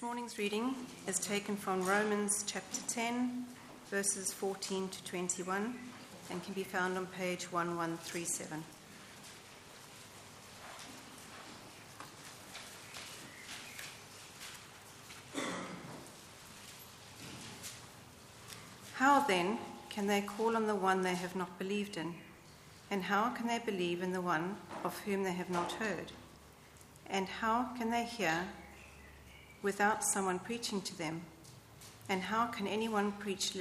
This morning's reading is taken from Romans chapter 10, verses 14 to 21, and can be found on page 1137. How then can they call on the one they have not believed in? And how can they believe in the one of whom they have not heard? And how can they hear without someone preaching to them? And how can anyone preach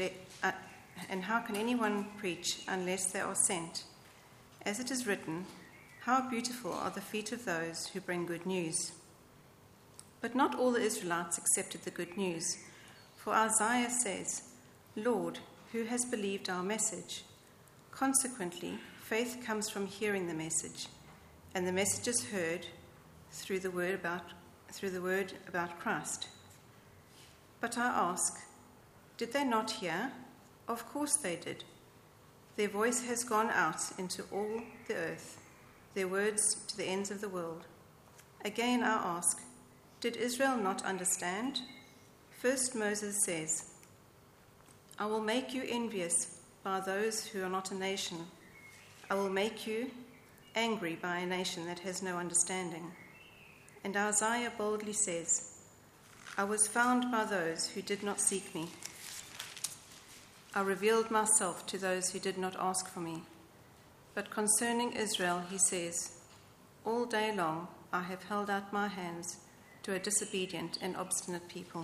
unless they are sent? As it is written, how beautiful are the feet of those who bring good news. But not all the Israelites accepted the good news. For Isaiah says, Lord, who has believed our message? Consequently, faith comes from hearing the message, and the message is heard through the word about Christ. But I ask, did they not hear? Of course they did. Their voice has gone out into all the earth, their words to the ends of the world. Again I ask, did Israel not understand? First Moses says, I will make you envious by those who are not a nation. I will make you angry by a nation that has no understanding. And Isaiah boldly says, I was found by those who did not seek me. I revealed myself to those who did not ask for me. But concerning Israel, he says, all day long I have held out my hands to a disobedient and obstinate people.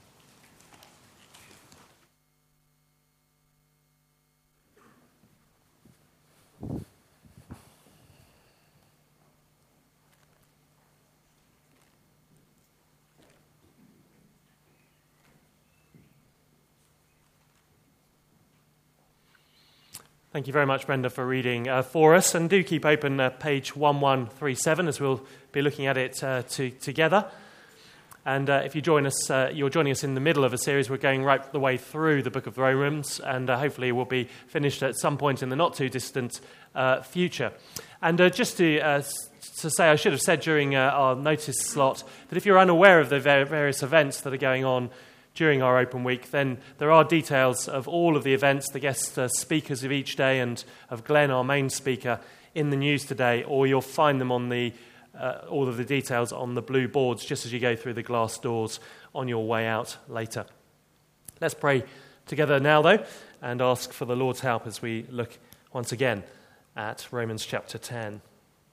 Thank you very much, Brenda, for reading for us. And do keep open page 1137 as we'll be looking at it together. And if you join us, you're joining us in the middle of a series. We're going right the way through the book of Romans, and hopefully we'll be finished at some point in the not-too-distant future. And just to say, I should have said during our notice slot that if you're unaware of the various events that are going on during our open week, then there are details of all of the events, the guest speakers of each day, and of Glenn, our main speaker, in the news today, or you'll find them on the all of the details on the blue boards just as you go through the glass doors on your way out later. Let's pray together now, though, and ask for the Lord's help as we look once again at Romans chapter 10.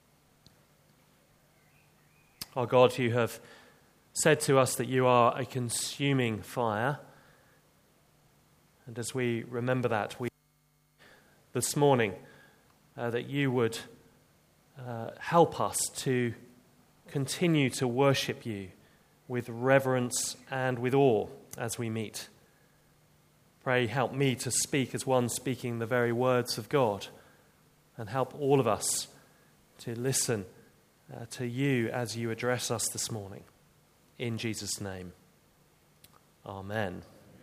Our God, you have said to us that you are a consuming fire. And as we remember that, we this morning that you would help us to continue to worship you with reverence and with awe as we meet. Pray, help me to speak as one speaking the very words of God, and help all of us to listen to you as you address us this morning. In Jesus' name, amen.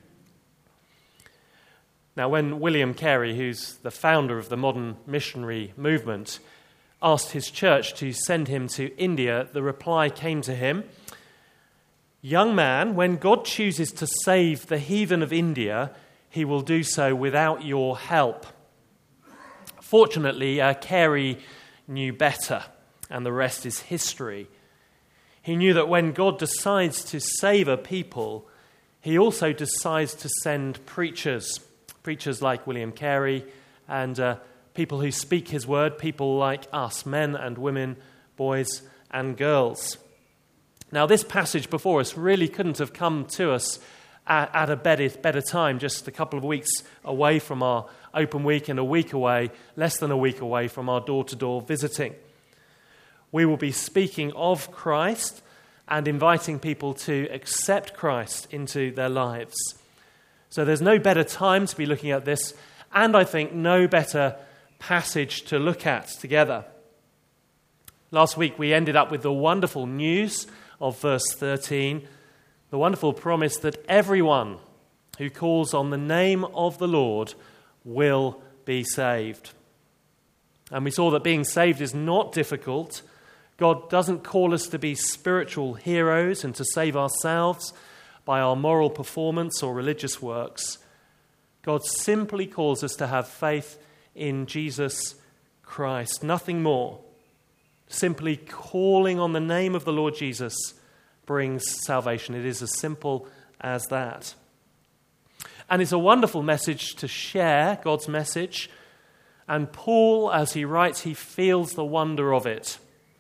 Now, when William Carey, who's the founder of the modern missionary movement, asked his church to send him to India, the reply came to him, young man, when God chooses to save the heathen of India, he will do so without your help. Fortunately, Carey knew better, and the rest is history. He knew that when God decides to save a people, he also decides to send preachers like William Carey, and people who speak his word, people like us, men and women, boys and girls. Now, this passage before us really couldn't have come to us at a better time, just a couple of weeks away from our open week and a week away, less than a week away from our door-to-door visiting. We will be speaking of Christ and inviting people to accept Christ into their lives. So there's no better time to be looking at this, and I think no better passage to look at together. Last week we ended up with the wonderful news of verse 13, the wonderful promise that everyone who calls on the name of the Lord will be saved. And we saw that being saved is not difficult. God doesn't call us to be spiritual heroes and to save ourselves by our moral performance or religious works. God simply calls us to have faith in Jesus Christ, nothing more. Simply calling on the name of the Lord Jesus brings salvation. It is as simple as that. And it's a wonderful message to share, God's message. And Paul, as he writes, he feels the wonder of it.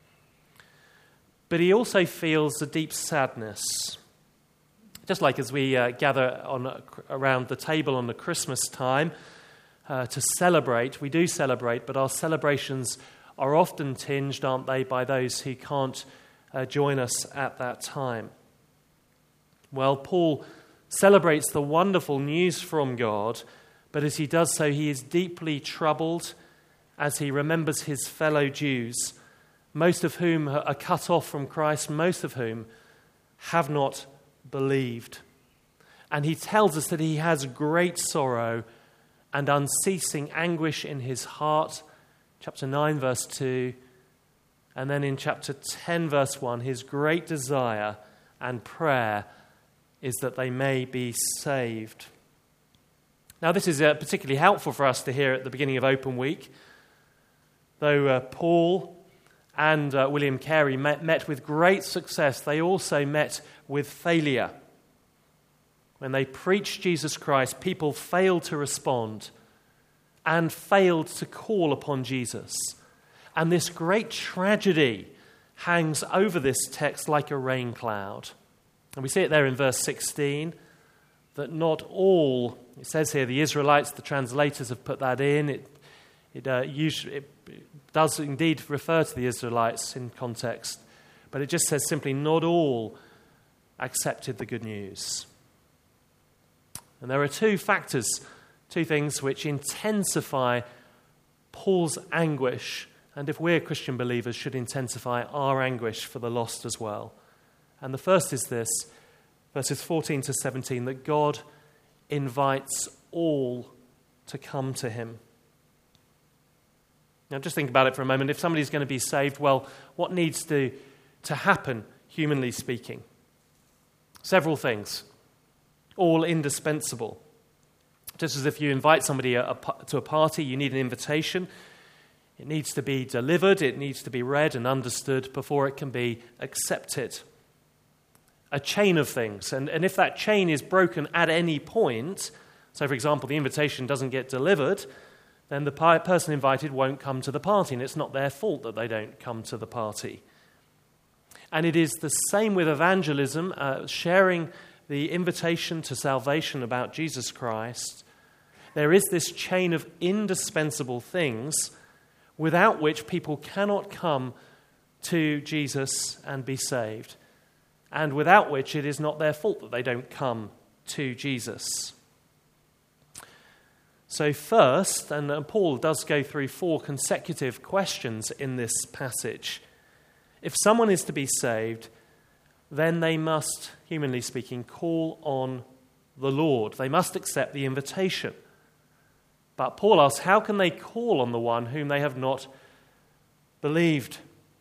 But he also feels a deep sadness. Just like as we gather around the table on the Christmas time to celebrate, we do celebrate, but our celebrations are often tinged, aren't they, by those who can't join us at that time. Well, Paul celebrates the wonderful news from God, but as he does so, he is deeply troubled as he remembers his fellow Jews, most of whom are cut off from Christ, most of whom have not believed. And he tells us that he has great sorrow and unceasing anguish in his heart. Chapter 9, verse 2. And then in chapter 10, verse 1, his great desire and prayer is that they may be saved. Now, this is particularly helpful for us to hear at the beginning of Open Week. Though Paul and William Carey met with great success, they also met with failure. When they preached Jesus Christ, people failed to respond and failed to call upon Jesus. And this great tragedy hangs over this text like a rain cloud. And we see it there in verse 16, that not all, it says here, the Israelites, the translators have put that in. It does indeed refer to the Israelites in context, but it just says simply, not all accepted the good news. And there are two things which intensify Paul's anguish, and if we're Christian believers, should intensify our anguish for the lost as well. And the first is this, verses 14 to 17, that God invites all to come to him. Now, just think about it for a moment. If somebody's going to be saved, well, what needs to happen, humanly speaking? Several things, all indispensable. Just as if you invite somebody to a party, you need an invitation. It needs to be delivered, it needs to be read and understood before it can be accepted. A chain of things. And if that chain is broken at any point, so for example, the invitation doesn't get delivered, then the person invited won't come to the party, and it's not their fault that they don't come to the party. And it is the same with evangelism, sharing the invitation to salvation about Jesus Christ. There is this chain of indispensable things without which people cannot come to Jesus and be saved, and without which it is not their fault that they don't come to Jesus. So first, and Paul does go through 4 consecutive questions in this passage. If someone is to be saved, then they must, humanly speaking, call on the Lord. They must accept the invitation. But Paul asks, how can they call on the one whom they have not believed?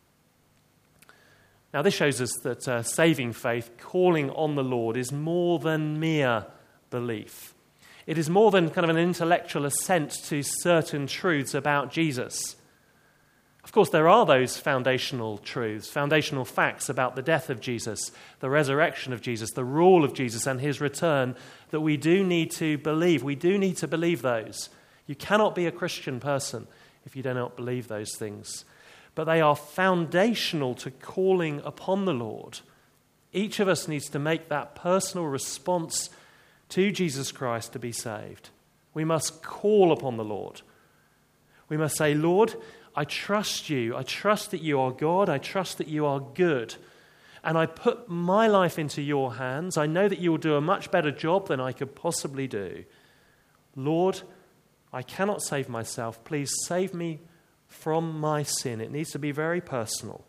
Now this shows us that saving faith, calling on the Lord, is more than mere belief. It is more than kind of an intellectual assent to certain truths about Jesus. Of course, there are those foundational truths, foundational facts about the death of Jesus, the resurrection of Jesus, the rule of Jesus and his return that we do need to believe. We do need to believe those. You cannot be a Christian person if you do not believe those things. But they are foundational to calling upon the Lord. Each of us needs to make that personal response to Jesus Christ to be saved. We must call upon the Lord. We must say, Lord, I trust you. I trust that you are God. I trust that you are good. And I put my life into your hands. I know that you will do a much better job than I could possibly do. Lord, I cannot save myself. Please save me from my sin. It needs to be very personal.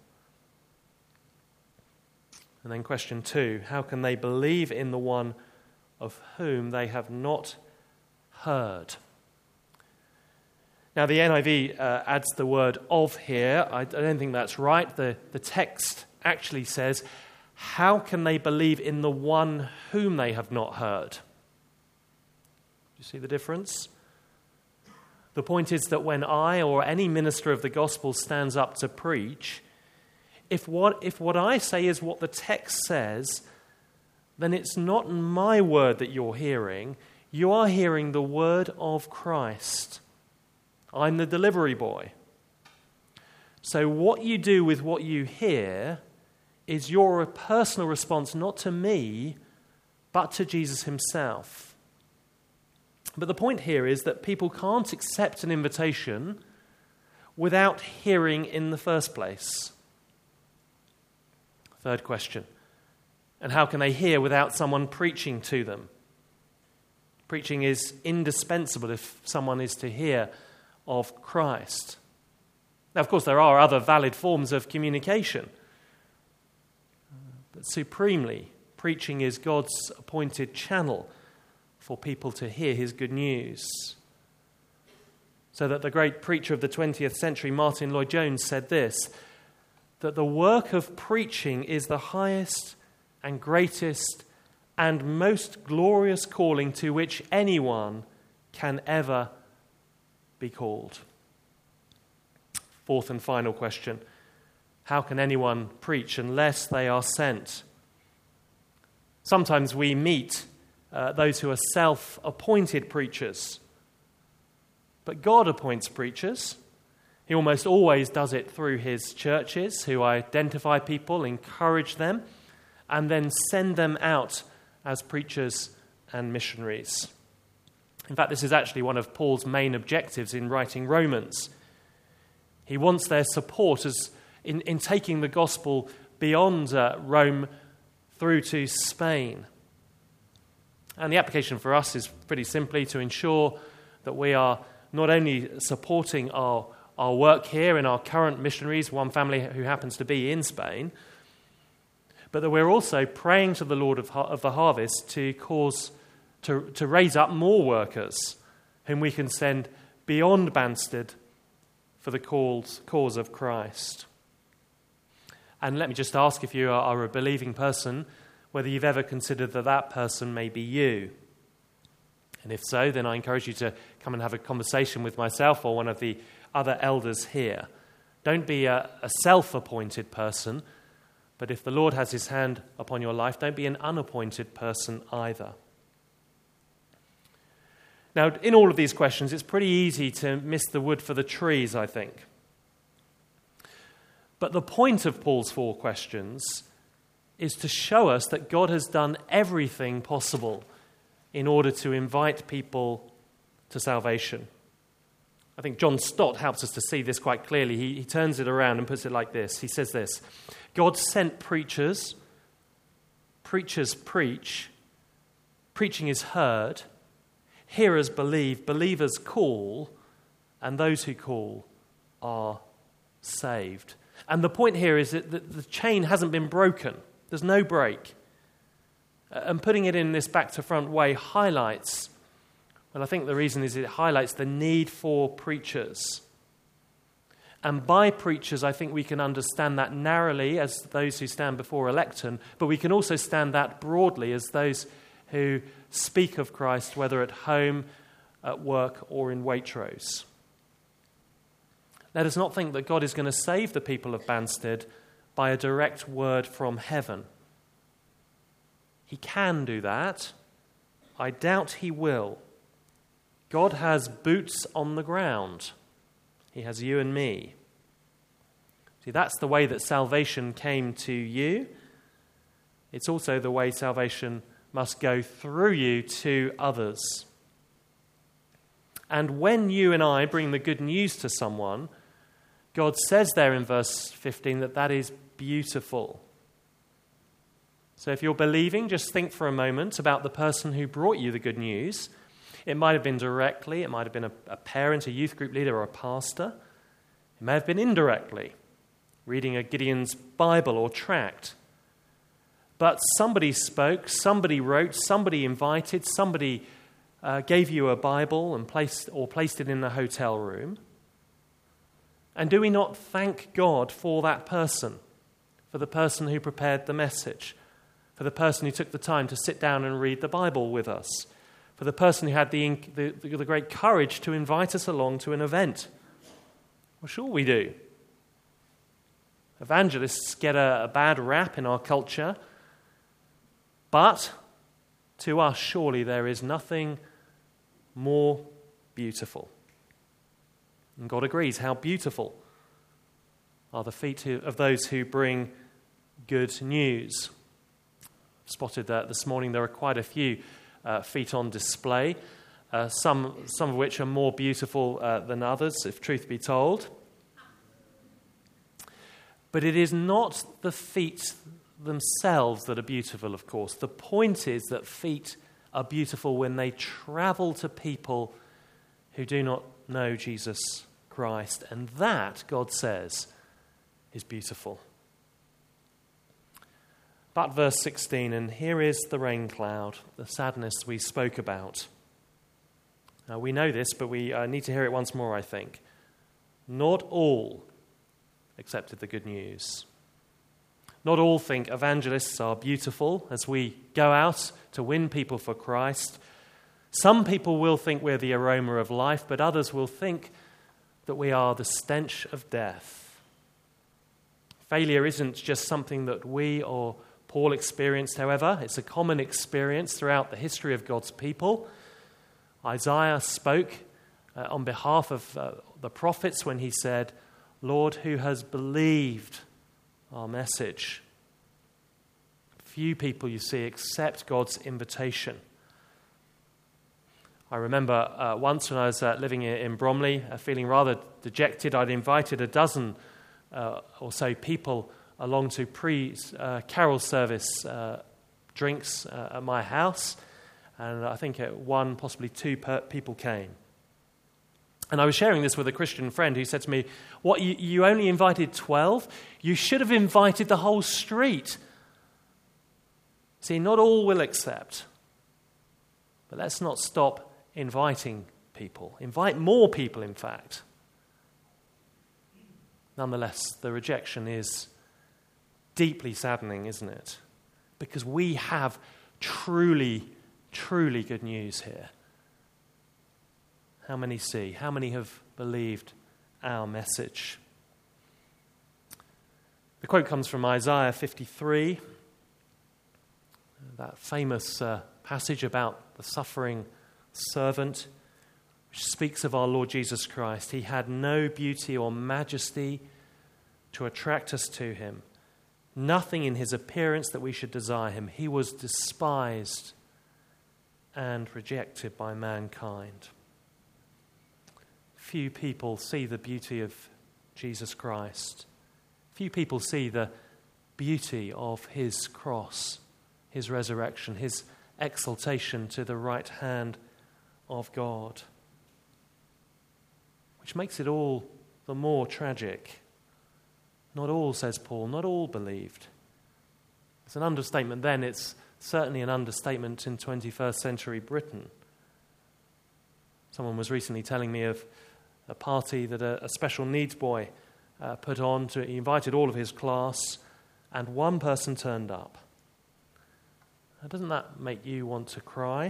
And then question 2, how can they believe in the one of whom they have not heard? Now, the NIV adds the word of here. I don't think that's right. The text actually says, how can they believe in the one whom they have not heard? Do you see the difference? The point is that when I or any minister of the gospel stands up to preach, if what I say is what the text says, then it's not my word that you're hearing. You are hearing the word of Christ. I'm the delivery boy. So what you do with what you hear is your personal response not to me, but to Jesus himself. But the point here is that people can't accept an invitation without hearing in the first place. Third question. And how can they hear without someone preaching to them? Preaching is indispensable if someone is to hear of Christ. Now, of course, there are other valid forms of communication. But supremely, preaching is God's appointed channel for people to hear his good news. So that the great preacher of the 20th century, Martin Lloyd-Jones, said this, that the work of preaching is the highest and greatest and most glorious calling to which anyone can ever be called. Fourth and final question. How can anyone preach unless they are sent? Sometimes we meet those who are self-appointed preachers. But God appoints preachers. He almost always does it through his churches, who identify people, encourage them, and then send them out as preachers and missionaries. In fact, this is actually one of Paul's main objectives in writing Romans. He wants their support in taking the gospel beyond Rome through to Spain. And the application for us is pretty simply to ensure that we are not only supporting our work here in our current missionaries, one family who happens to be in Spain, but that we're also praying to the Lord of the harvest to raise up more workers whom we can send beyond Banstead for the cause of Christ. And let me just ask, if you are a believing person, whether you've ever considered that person may be you. And if so, then I encourage you to come and have a conversation with myself or one of the other elders here. Don't be a self-appointed person, but if the Lord has his hand upon your life, don't be an unappointed person either. Now, in all of these questions, it's pretty easy to miss the wood for the trees, I think. But the point of Paul's 4 questions is to show us that God has done everything possible in order to invite people to salvation. I think John Stott helps us to see this quite clearly. He turns it around and puts it like this. He says this: God sent preachers, preachers preach, preaching is heard, hearers believe, believers call, and those who call are saved. And the point here is that the chain hasn't been broken. There's no break. And putting it in this back-to-front way highlights, well, I think the reason is it highlights the need for preachers. And by preachers, I think we can understand that narrowly as those who stand before a lectern, but we can also stand that broadly as those who speak of Christ, whether at home, at work, or in Waitrose. Let us not think that God is going to save the people of Banstead by a direct word from heaven. He can do that. I doubt he will. God has boots on the ground. He has you and me. See, that's the way that salvation came to you. It's also the way salvation must go through you to others. And when you and I bring the good news to someone, God says there in verse 15 that is beautiful. So if you're believing, just think for a moment about the person who brought you the good news. It might have been directly, it might have been a parent, a youth group leader, or a pastor. It may have been indirectly, reading a Gideon's Bible or tract. But somebody spoke, somebody wrote, somebody invited, somebody gave you a Bible and placed it in a hotel room? And do we not thank God for that person, for the person who prepared the message, for the person who took the time to sit down and read the Bible with us, for the person who had the great courage to invite us along to an event? Well, sure we do. Evangelists get a bad rap in our culture, but to us, surely there is nothing more beautiful. And God agrees. How beautiful are the feet of those who bring good news. I've spotted that this morning there are quite a few feet on display, some of which are more beautiful than others, if truth be told. But it is not the feet themselves that are beautiful, of course. The point is that feet are beautiful when they travel to people who do not know Jesus Christ. And that, God says, is beautiful. But verse 16, and here is the rain cloud, the sadness we spoke about. Now, we know this, but we need to hear it once more, I think. Not all accepted the good news. Not all think evangelists are beautiful as we go out to win people for Christ. Some people will think we're the aroma of life, but others will think that we are the stench of death. Failure isn't just something that we or Paul experienced, however. It's a common experience throughout the history of God's people. Isaiah spoke on behalf of the prophets when he said, "Lord, who has believed our message?" Few people, you see, accept God's invitation. I remember once when I was living in Bromley, feeling rather dejected, I'd invited a dozen or so people along to pre-carol service drinks at my house, and I think one, possibly two people came. And I was sharing this with a Christian friend who said to me, "What, you only invited 12? You should have invited the whole street." See, not all will accept. But let's not stop inviting people. Invite more people, in fact. Nonetheless, the rejection is deeply saddening, isn't it? Because we have truly, truly good news here. How many see? How many have believed our message? The quote comes from Isaiah 53, that famous passage about the suffering servant, which speaks of our Lord Jesus Christ. He had no beauty or majesty to attract us to him, nothing in his appearance that we should desire him. He was despised and rejected by mankind. Few people see the beauty of Jesus Christ. Few people see the beauty of his cross, his resurrection, his exaltation to the right hand of God, which makes it all the more tragic. Not all, says Paul, not all believed. It's an understatement then. It's certainly an understatement in 21st century Britain. Someone was recently telling me of a party that a special needs boy put on. He invited all of his class, and one person turned up. Now, doesn't that make you want to cry?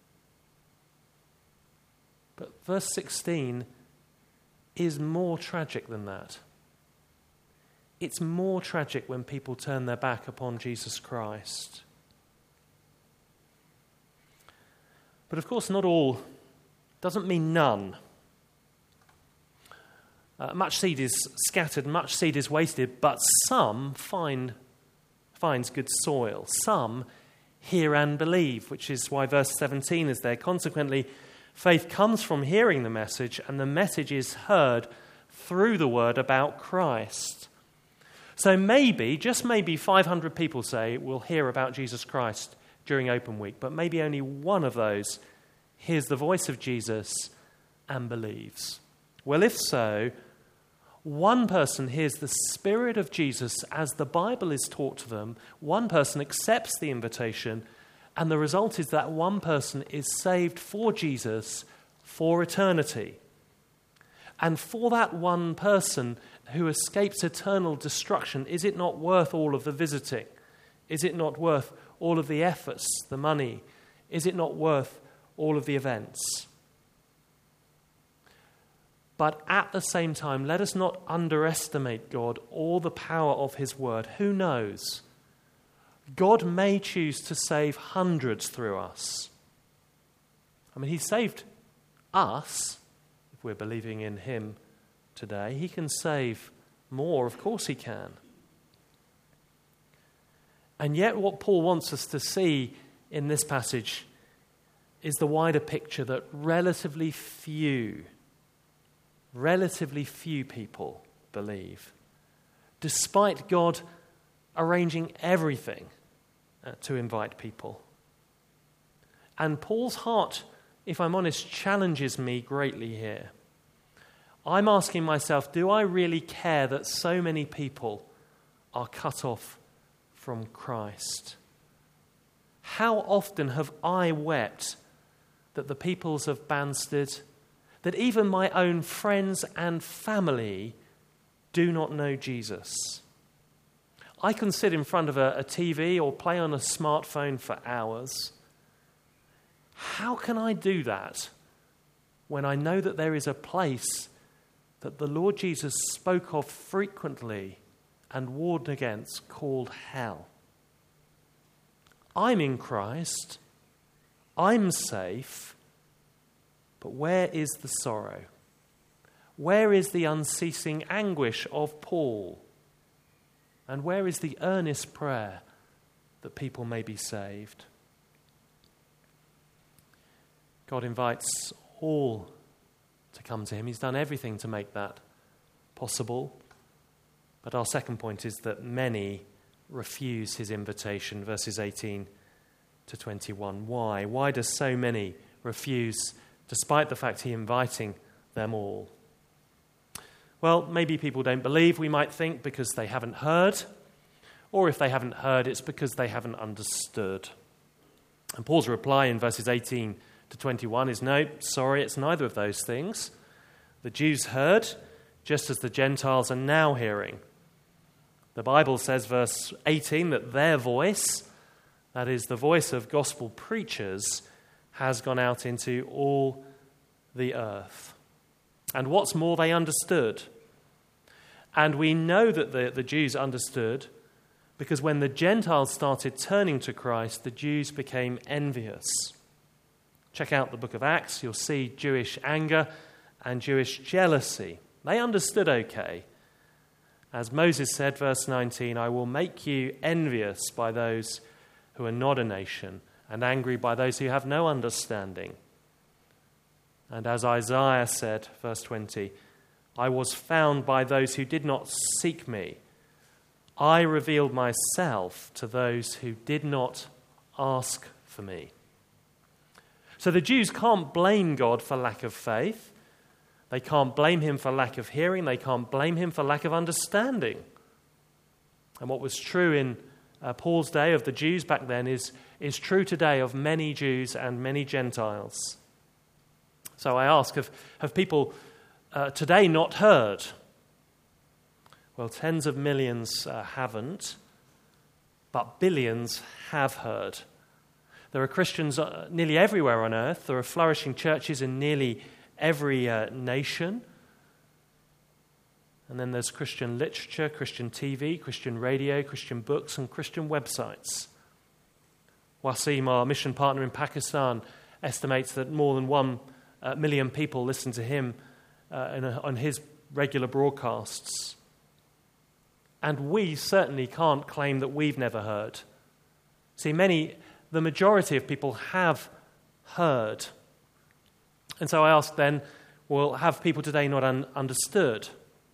But verse 16 is more tragic than that. It's more tragic when people turn their back upon Jesus Christ. But of course, not all doesn't mean none. Much seed is scattered, much seed is wasted, but some finds good soil. Some hear and believe, which is why verse 17 is there. Consequently, faith comes from hearing the message, and the message is heard through the word about Christ. So maybe, just maybe 500 people say will hear about Jesus Christ during Open Week, but maybe only one of those hears the voice of Jesus and believes. Well, if so, one person hears the Spirit of Jesus as the Bible is taught to them, one person accepts the invitation, And the result is that one person is saved for Jesus for eternity. And for that one person who escapes eternal destruction, is it not worth all of the visiting? Is it not worth all of the efforts, the money? Is it not worth all of the events? But at the same time, let us not underestimate God or the power of his word. Who knows? God may choose to save hundreds through us. I mean, he saved us, if we're believing in him today. He can save more, of course he can. And yet what Paul wants us to see in this passage is the wider picture that relatively few people believe, despite God arranging everything to invite people. And Paul's heart, if I'm honest, challenges me greatly here. I'm asking myself, do I really care that so many people are cut off from Christ? How often have I wept that the peoples of Banstead, that even my own friends and family do not know Jesus? I can sit in front of a TV or play on a smartphone for hours. How can I do that when I know that there is a place that the Lord Jesus spoke of frequently and warned against called hell? I'm in Christ. I'm safe. But where is the sorrow? Where is the unceasing anguish of Paul? And where is the earnest prayer that people may be saved? God invites all to come to him. He's done everything to make that possible. But our second point is that many refuse his invitation, verses 18 to 21. Why? Why do so many refuse, despite the fact he's inviting them all? Well, maybe people don't believe, we might think, because they haven't heard. Or if they haven't heard, it's because they haven't understood. And Paul's reply in verses 18 to 21 is, no, sorry, it's neither of those things. The Jews heard, just as the Gentiles are now hearing. The Bible says, verse 18, that their voice, that is the voice of gospel preachers, has gone out into all the earth. And what's more, they understood. And we know that the Jews understood because when the Gentiles started turning to Christ, the Jews became envious. Check out the book of Acts. You'll see Jewish anger and Jewish jealousy. They understood okay. As Moses said, verse 19, I will make you envious by those who are not a nation and angry by those who have no understanding. And as Isaiah said, verse 20, I was found by those who did not seek me. I revealed myself to those who did not ask for me. So the Jews can't blame God for lack of faith. They can't blame him for lack of hearing. They can't blame him for lack of understanding. And what was true in Paul's day of the Jews back then is true today of many Jews and many Gentiles. So I ask, have people today not heard? Well, tens of millions haven't, but billions have heard. There are Christians nearly everywhere on earth. There are flourishing churches in nearly every nation. And then there's Christian literature, Christian TV, Christian radio, Christian books, and Christian websites. Wasim, our mission partner in Pakistan, estimates that more than 1 million people listen to him on his regular broadcasts. And we certainly can't claim that we've never heard. See, the majority of people have heard. And so I ask then, well, have people today not understood?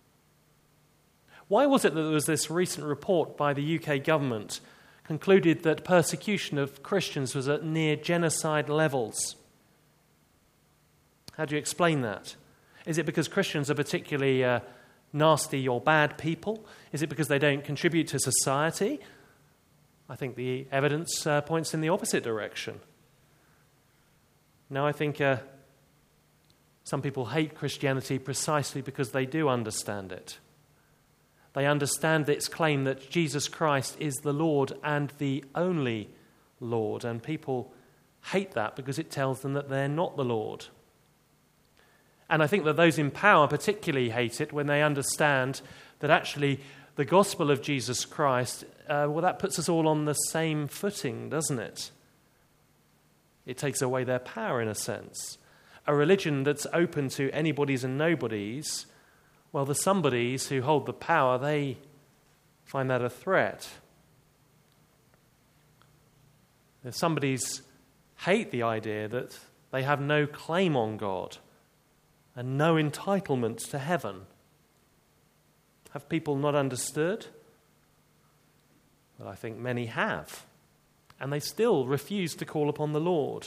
Why was it that there was this recent report by the UK government concluded that persecution of Christians was at near genocide levels? How do you explain that? Is it because Christians are particularly nasty or bad people? Is it because they don't contribute to society? I think the evidence points in the opposite direction. Now, I think some people hate Christianity precisely because they do understand it. They understand its claim that Jesus Christ is the Lord and the only Lord, and people hate that because it tells them that they're not the Lord. And I think that those in power particularly hate it when they understand that actually the gospel of Jesus Christ, that puts us all on the same footing, doesn't it? It takes away their power in a sense. A religion that's open to anybody's and nobody's, well, the somebodies who hold the power, they find that a threat. The somebodies hate the idea that they have no claim on God and no entitlement to heaven. Have people not understood? Well, I think many have. And they still refuse to call upon the Lord.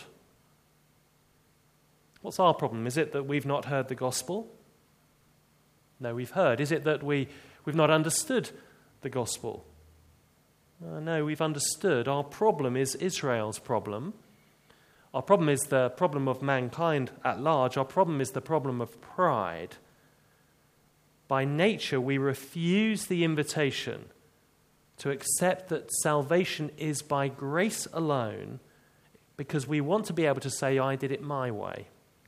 What's our problem? Is it that we've not heard the gospel? No, we've heard. Is it that we've not understood the gospel? No, we've understood. Our problem is Israel's problem. Our problem is the problem of mankind at large. Our problem is the problem of pride. By nature, we refuse the invitation to accept that salvation is by grace alone because we want to be able to say, I did it my way.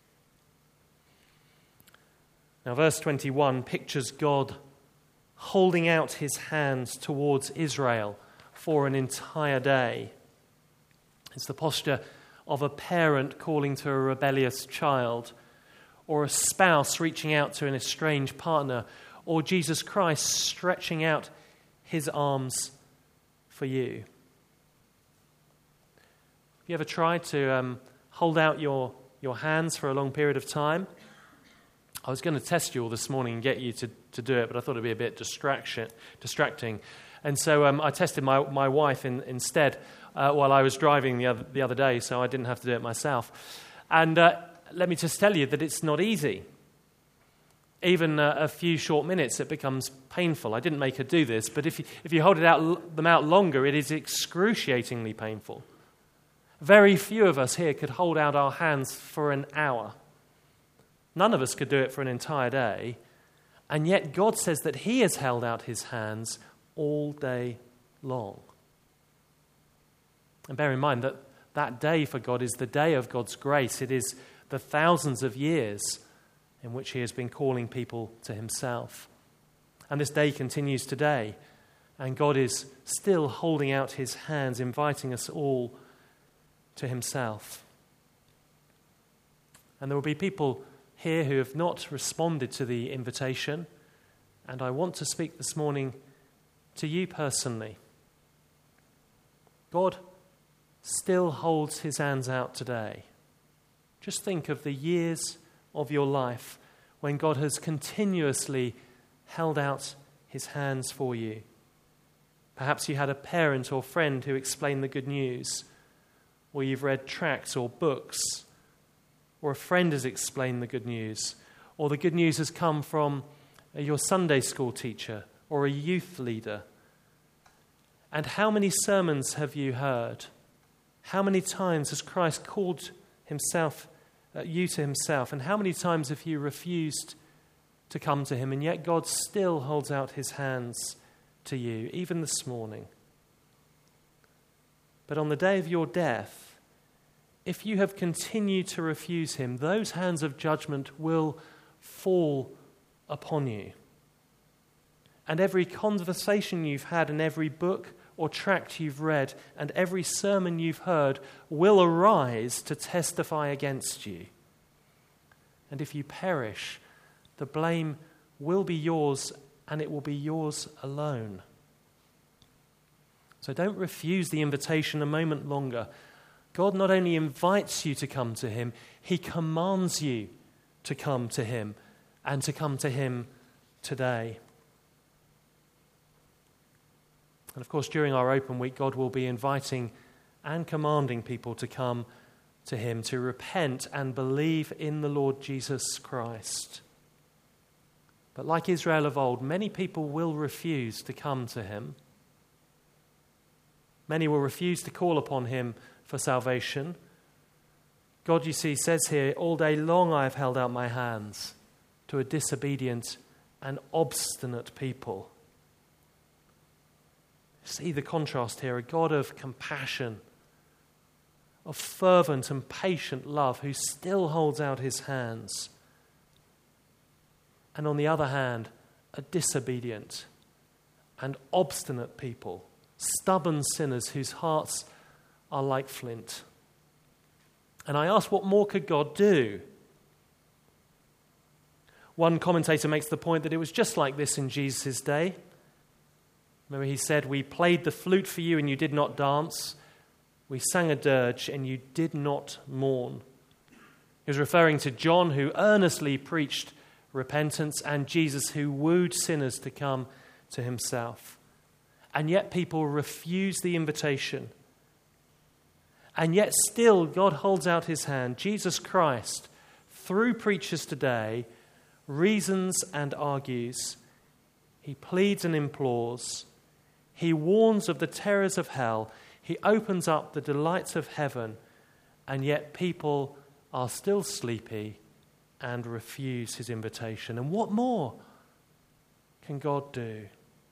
Now, verse 21 pictures God holding out his hands towards Israel for an entire day. It's the posture of a parent calling to a rebellious child, or a spouse reaching out to an estranged partner, or Jesus Christ stretching out his arms for you. Have you ever tried to hold out your hands for a long period of time? I was going to test you all this morning and get you to do it, but I thought it'd be a bit distracting. And so I tested my wife instead while I was driving the other day, so I didn't have to do it myself. And let me just tell you that it's not easy. Even a few short minutes, it becomes painful. I didn't make her do this, but if you hold them out longer, it is excruciatingly painful. Very few of us here could hold out our hands for an hour. None of us could do it for an entire day. And yet God says that he has held out his hands all day long. And bear in mind that that day for God is the day of God's grace. It is the thousands of years in which he has been calling people to himself. And this day continues today. And God is still holding out his hands, inviting us all to himself. And there will be people here who have not responded to the invitation. And I want to speak this morning to you personally. God still holds his hands out today. Just think of the years of your life when God has continuously held out his hands for you. Perhaps you had a parent or friend who explained the good news, or you've read tracts or books, or a friend has explained the good news, or the good news has come from your Sunday school teacher or a youth leader. And how many sermons have you heard? How many times has Christ called you to himself? And how many times have you refused to come to him? And yet God still holds out his hands to you, even this morning. But on the day of your death, if you have continued to refuse him, those hands of judgment will fall upon you. And every conversation you've had and every book or tract you've read and every sermon you've heard will arise to testify against you. And if you perish, the blame will be yours, and it will be yours alone. So don't refuse the invitation a moment longer. God not only invites you to come to him, he commands you to come to him, and to come to him today. And of course, during our open week, God will be inviting and commanding people to come to him, to repent and believe in the Lord Jesus Christ. But like Israel of old, many people will refuse to come to him. Many will refuse to call upon him for salvation. God, you see, says here, all day long I have held out my hands to a disobedient and obstinate people. See the contrast here, a God of compassion, of fervent and patient love who still holds out his hands. And on the other hand, a disobedient and obstinate people, stubborn sinners whose hearts are like flint. And I ask, what more could God do? One commentator makes the point that it was just like this in Jesus' day. Remember, he said, "We played the flute for you and you did not dance. We sang a dirge and you did not mourn." He was referring to John, who earnestly preached repentance, and Jesus, who wooed sinners to come to himself. And yet people refuse the invitation. And yet still God holds out his hand. Jesus Christ, through preachers today, reasons and argues. He pleads and implores. He warns of the terrors of hell. He opens up the delights of heaven. And yet people are still sleepy and refuse his invitation. And what more can God do?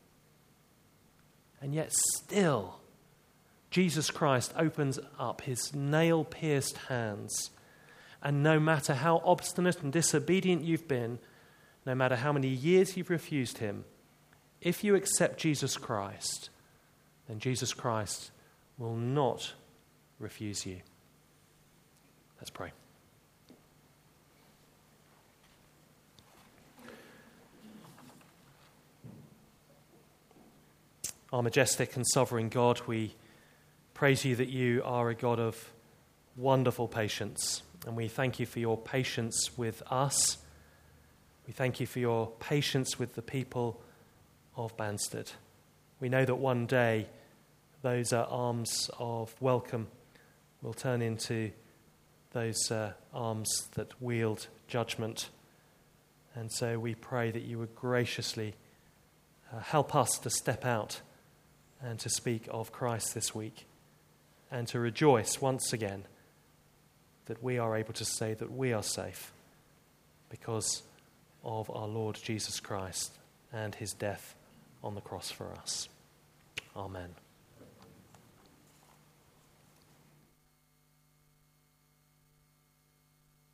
And yet still, Jesus Christ opens up his nail-pierced hands. And no matter how obstinate and disobedient you've been, no matter how many years you've refused him, if you accept Jesus Christ, then Jesus Christ will not refuse you. Let's pray. Our majestic and sovereign God, we praise you that you are a God of wonderful patience, and we thank you for your patience with us. We thank you for your patience with the people of Banstead. We know that one day those arms of welcome will turn into those arms that wield judgment. And so we pray that you would graciously help us to step out and to speak of Christ this week, and to rejoice once again that we are able to say that we are safe because of our Lord Jesus Christ and his death on the cross for us. Amen.